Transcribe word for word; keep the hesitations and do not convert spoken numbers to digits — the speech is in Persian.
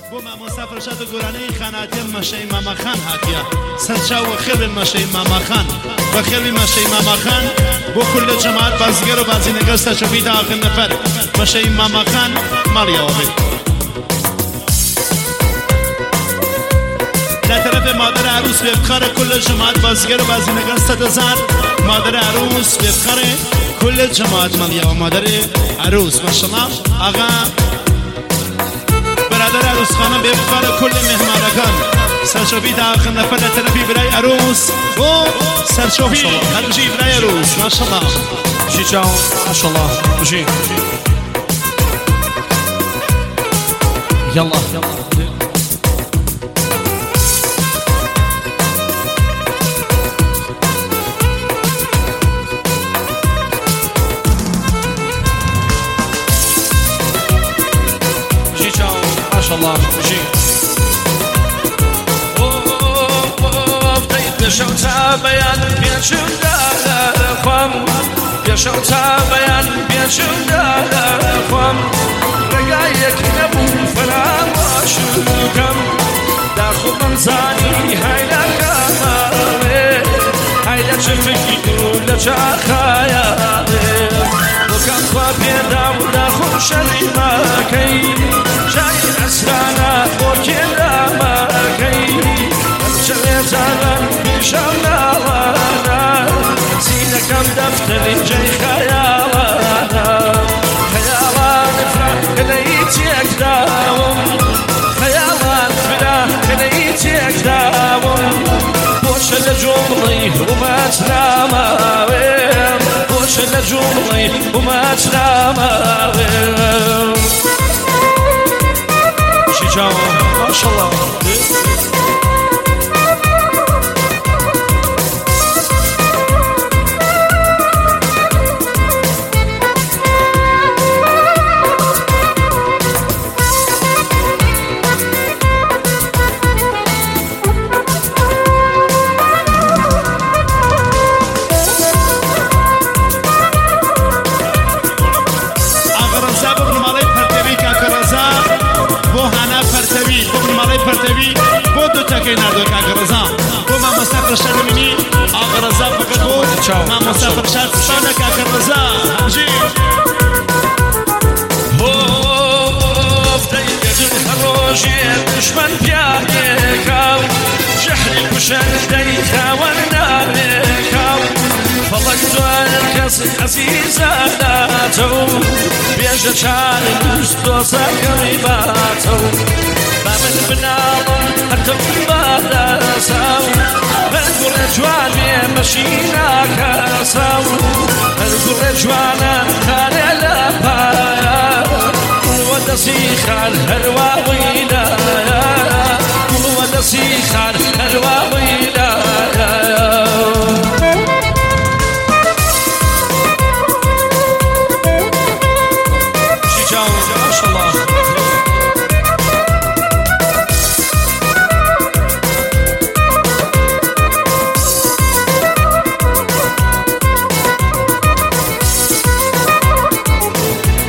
بو ما مسافر شد گرانه خاناتی مشی ماما خان هاتیا سرچا و خیلی مشی ماما خان و خیلی مشی ماما خان بو کل جماعت بازیگر و بازینگر سرچوبید آخر نفر مشی ماما خان مالیا وبید لطرف مادر عروس بفخر کل جماعت بازیگر و بازینگر صد هزار مادر عروس بفخر کل جماعت مالیا و مادر عروس ماشاءالله آقا برادر عروس خانم بفخر کل مهمانکان سرچوبی تا آخر نفر لطرفی برای عروس و سرچوبی خرجی برای عروس ماشاءالله جی چاو ماشاءالله جی يلا ما شاء الله جي بيشو تابيان بيشو داخم بيشو تابيان بيشو داخم رقايك نبو فلا واشوكم داخل منزاني هايلا كاماري هايلا شفكي ولا شاخايا وكم خابيدا وداخل شريماكي جاي أسرانا وكلا ماكي شريت على بشمنا وانا زينة كم دفتري جاي خيالانا خيالان فرح كليتيك داوم خيالان فرح كليتيك داوم بوش لجمري وما تناماويم بوش لجمري وما تناماويم شجاع ما شاء الله پرتوی بود تکی نداره آغرزا و ما مسافر شدنی آغرزا فقط بود ما مسافر شد سانک آغرزا جی هوفتي يجد خروجي دشمن بياكاو شحري وشن ديكا وناركاو فضلت الكاس عزيزة داتو بيجا شاري وستوسا قريباتو بابن بناضم هرتم باداساو هرقر جواني مشينا كاساو هرقر جوانا خالي لبايا ودسي خال هروا